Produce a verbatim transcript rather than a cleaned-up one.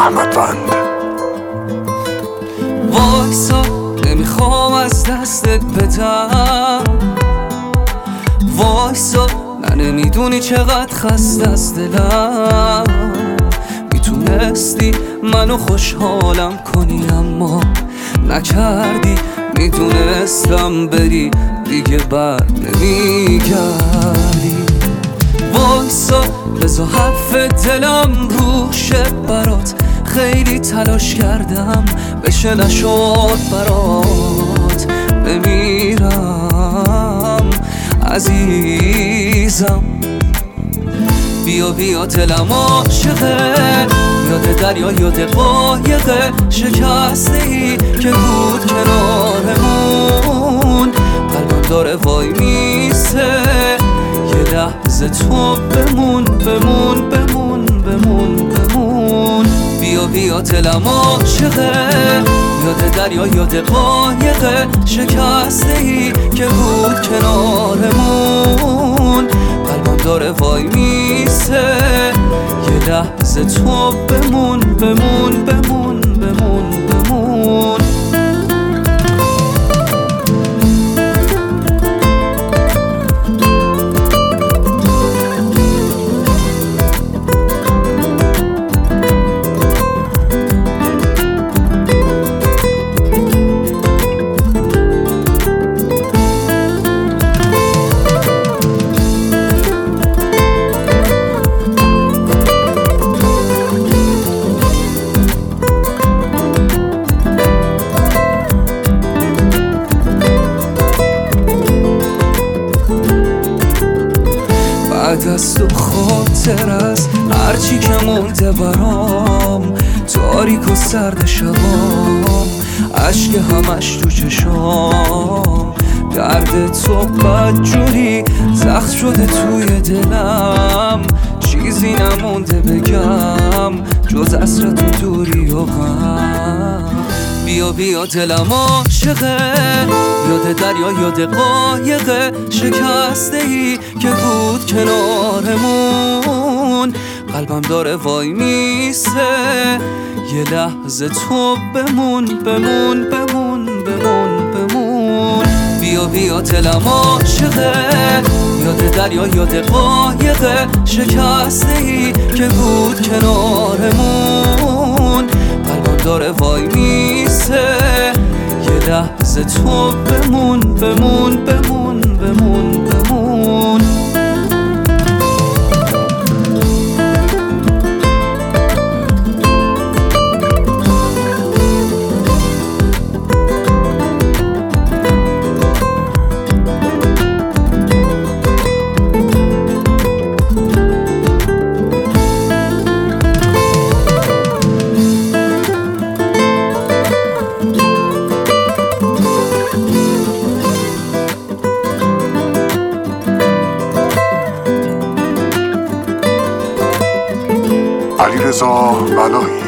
محمد بند. وایسا نمیخوام از دستت بدم، وایسا نه نمیدونی چقدر خسته از دلم. میتونستی منو خوشحالم کنی اما نکردی، میدونستم بری دیگه بر نمیگردی. وایسا بذار حرف دلم روشه برات، خیلی تلاش کردم بشه نشد برات. بمیرم عزیزم، بیا بیا دلم عاشقه، یاد دریا یاد قایقه شکسته‌ای که بود کنارمون. قلبم داره وای میسه، یه لحظه تو بمون بمون بمون بمون بمون. بیا بیا دلم عاشقه، یاد دریا یاد قایقه شکسته‌ای که بود کنارمون. قلبم داره وای میسه، یه لحظه تو بمون بمون بمون بمون بمون. بعد از تو خاطر از هرچی که مونده برام، تاریک و سرد شبام، عشق همش تو چشام. درد تو بدجوری زخم شده توی دلم، چیزی نمونده بگم جز حسرت و دوری و غم. بیا بیا دلم عاشقه، یاد دریا یاد قایقه شکسته‌ای که بود کنارمون. قلبم داره وای میسه، یه لحظه تو بمون بمون بمون بمون بمون. بیا بیا دلم عاشقه، یاد دریا یاد قایقه شکسته‌ای که بود کنارمون. قلبم داره وای میسه، یه لحظه تو بمون بمون بمون بمون بمون. علیرضا بلایی.